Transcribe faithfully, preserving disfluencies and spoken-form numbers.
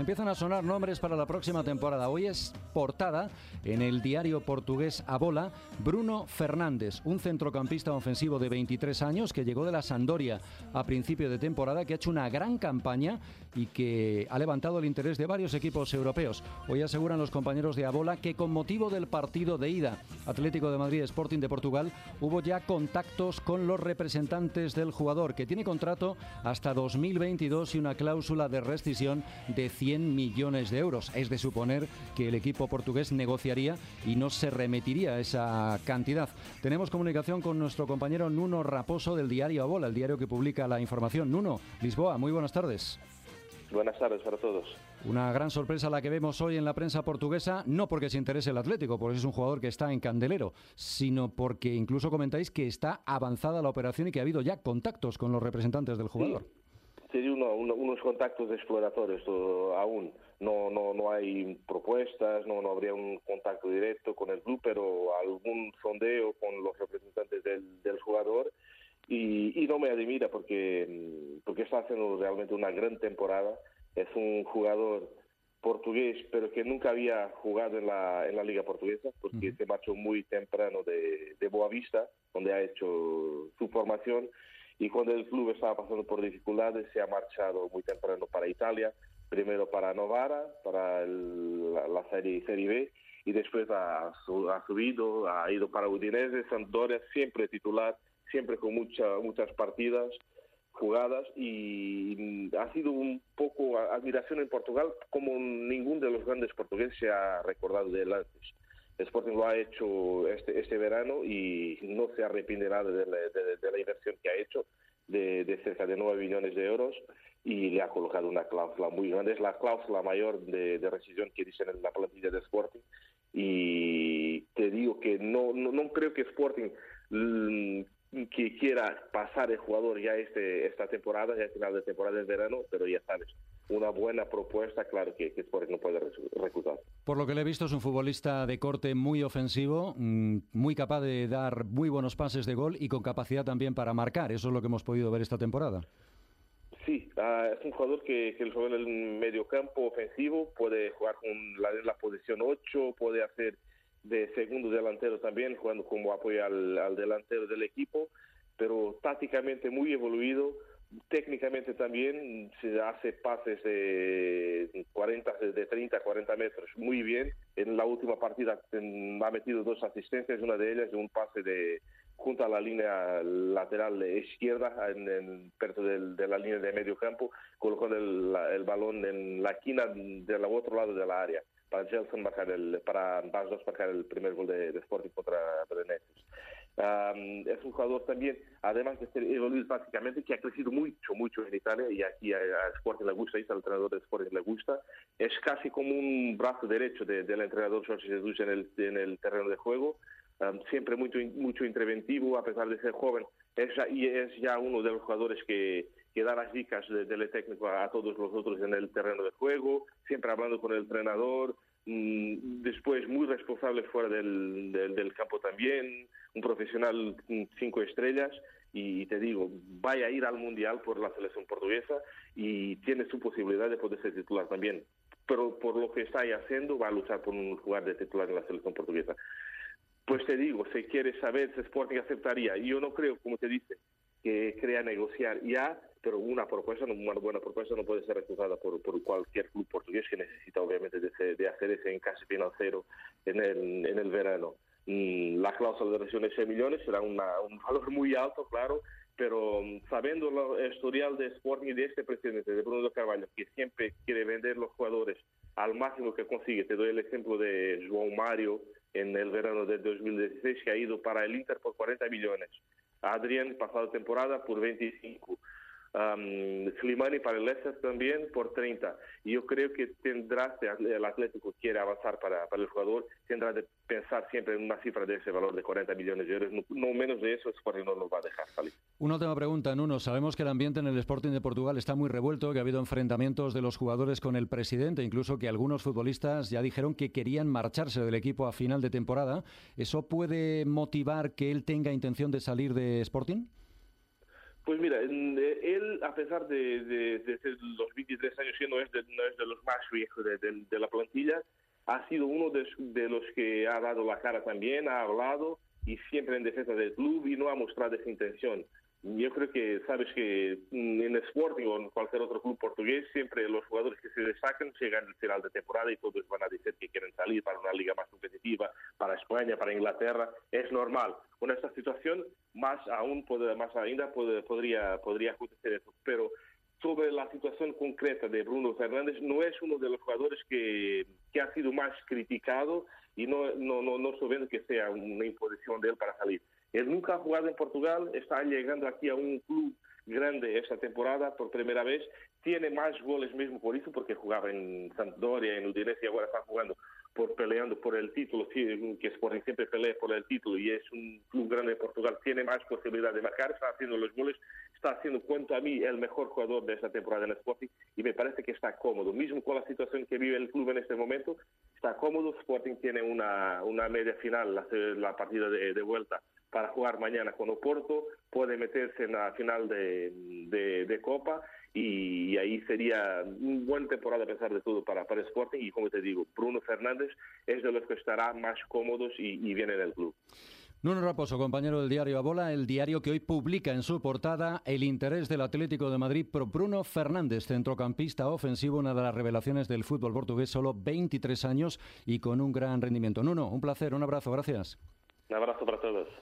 empiezan a sonar nombres para la próxima temporada. Hoy es portada en el diario portugués A Bola, Bruno Fernández, un centrocampista ofensivo de veintitrés años que llegó de la Sampdoria a principio de temporada, que ha hecho una gran campaña y que ha levantado el interés de varios equipos europeos. Hoy aseguran los compañeros de A Bola que con motivo del partido de ida Atlético de Madrid Sporting de Portugal hubo ya contactos con los representantes del jugador, que tiene contrato hasta dos mil veintidós y una cláusula de rescisión de cien millones de euros. Es de suponer que el equipo portugués negociaría y no se remitiría a esa cantidad. Tenemos comunicación con nuestro compañero Nuno Raposo del diario A Bola, el diario que publica la información. Nuno, Lisboa, muy buenas tardes. Buenas tardes para todos. Una gran sorpresa la que vemos hoy en la prensa portuguesa, no porque se interese el Atlético, porque es un jugador que está en candelero, sino porque incluso comentáis que está avanzada la operación y que ha habido ya contactos con los representantes del jugador. Sí. Sería uno, uno, unos contactos exploratorios todo, aún. No, no, no hay propuestas, no, no habría un contacto directo con el club, pero algún sondeo con los representantes del, del jugador. Y, y no me admira porque, porque está haciendo realmente una gran temporada. Es un jugador portugués, pero que nunca había jugado en la, en la Liga Portuguesa, porque uh-huh. se marchó muy temprano de, de Boavista, donde ha hecho su formación. Y cuando el club estaba pasando por dificultades, se ha marchado muy temprano para Italia, primero para Novara, para el, la, la serie, serie B, y después ha, ha subido, ha ido para Udinese, Sampdoria, siempre titular, siempre con mucha, muchas partidas jugadas, y ha sido un poco admiración en Portugal, como ningún de los grandes portugueses se ha recordado de él antes. Sporting lo ha hecho este, este verano y no se arrepentirá de la, de, de la inversión que ha hecho, de, de cerca de nueve millones de euros, y le ha colocado una cláusula muy grande. Es la cláusula mayor de, de rescisión que dicen en la plantilla de Sporting, y te digo que no, no, no creo que Sporting mm, que quiera pasar el jugador ya este esta temporada, ya final de temporada de verano, pero ya sabes, una buena propuesta, claro que, que Sporting no puede reclutar. Por lo que le he visto, es un futbolista de corte muy ofensivo, muy capaz de dar muy buenos pases de gol y con capacidad también para marcar. Eso es lo que hemos podido ver esta temporada. Sí, uh, es un jugador que, que juega en el mediocampo ofensivo, puede jugar con la, la posición ocho, puede hacer de segundo delantero también, jugando como apoyo al, al delantero del equipo, pero tácticamente muy evoluido. Técnicamente también se hace pases de cuarenta, de treinta a cuarenta metros muy bien. En la última partida ha metido dos asistencias, una de ellas un pase de junto a la línea lateral izquierda, en, en, perto del, de la línea de medio campo, colocando el, el balón en la esquina del otro lado de la área para Gelson marcar el, para Bas dos marcar el primer gol de, de Sporting contra Belenenses. Um, es un jugador también, además de ser evoluido básicamente, que ha crecido mucho, mucho en Italia, y aquí a, a Sporting le gusta, y al entrenador de Sporting le gusta. Es casi como un brazo derecho de, del entrenador Jorge Jesus en el, en el terreno de juego. Um, siempre mucho, mucho interventivo, a pesar de ser joven. Es ya, y es ya uno de los jugadores que, que da las dicas del de técnico a, a todos los otros en el terreno de juego, siempre hablando con el entrenador. Después muy responsable fuera del, del, del campo también, un profesional cinco estrellas, y te digo, vaya a ir al Mundial por la selección portuguesa y tiene su posibilidad de poder ser titular también, pero por lo que está ahí haciendo va a luchar por un lugar de titular en la selección portuguesa. Pues te digo, si quieres saber si Sporting aceptaría, yo no creo, como te dice, que crea negociar ya, pero una propuesta, una buena propuesta no puede ser rechazada por, por cualquier club portugués que necesita obviamente de, de hacer ese encaje financiero en el, en el verano. La cláusula de rescisión de seis millones será una, un valor muy alto, claro, pero sabiendo el historial de Sporting y de este presidente, de Bruno de Carvalho, que siempre quiere vender los jugadores al máximo que consigue. Te doy el ejemplo de João Mário en el verano de dos mil dieciséis, que ha ido para el Inter por cuarenta millones. Adrián, pasada temporada, por veinticinco. Um, Slimani para el Leicester también por treinta. Y yo creo que tendrá, si el Atlético quiere avanzar para, para el jugador, tendrá de pensar siempre en una cifra de ese valor de cuarenta millones de euros. No, no menos de eso, Sporting no lo va a dejar salir. Una última pregunta, Nuno. Sabemos que el ambiente en el Sporting de Portugal está muy revuelto, que ha habido enfrentamientos de los jugadores con el presidente, incluso que algunos futbolistas ya dijeron que querían marcharse del equipo a final de temporada. ¿Eso puede motivar que él tenga intención de salir de Sporting? Pues mira, él, a pesar de, de, de ser los veintitrés años, no es de, no es de los más viejos de, de, de la plantilla, ha sido uno de, de los que ha dado la cara también, ha hablado y siempre en defensa del club y no ha mostrado esa intención. Yo creo que, sabes que en Sporting o en cualquier otro club portugués, siempre los jugadores que se destacan llegan al final de temporada y todos van a decir que quieren salir para una liga más competitiva, para España, para Inglaterra. Es normal. Con esta situación, más aún, puede, más ainda puede, podría, podría acontecer eso. Pero sobre la situación concreta de Bruno Fernández, no es uno de los jugadores que, que ha sido más criticado y no, no, no, no estoy viendo que sea una imposición de él para salir. Él nunca ha jugado en Portugal, está llegando aquí a un club grande esta temporada por primera vez, tiene más goles mismo por eso, porque jugaba en Sampdoria, en Udinese y ahora está jugando por peleando por el título, que Sporting siempre pelea por el título y es un club grande de Portugal, tiene más posibilidad de marcar, está haciendo los goles, está siendo, cuanto a mí, el mejor jugador de esta temporada en Sporting y me parece que está cómodo, mismo con la situación que vive el club en este momento, está cómodo. Sporting tiene una, una media final, la, la partida de, de vuelta para jugar mañana con Oporto, puede meterse en la final de, de, de Copa y, y ahí sería una buena temporada a pesar de todo para, para Sporting y como te digo, Bruno Fernández es de los que estará más cómodos y, y viene del club. Nuno Raposo, compañero del diario A Bola, el diario que hoy publica en su portada el interés del Atlético de Madrid por Bruno Fernández, centrocampista ofensivo, una de las revelaciones del fútbol portugués, solo veintitrés años y con un gran rendimiento. Nuno, un placer, un abrazo, gracias. Un abrazo para todos.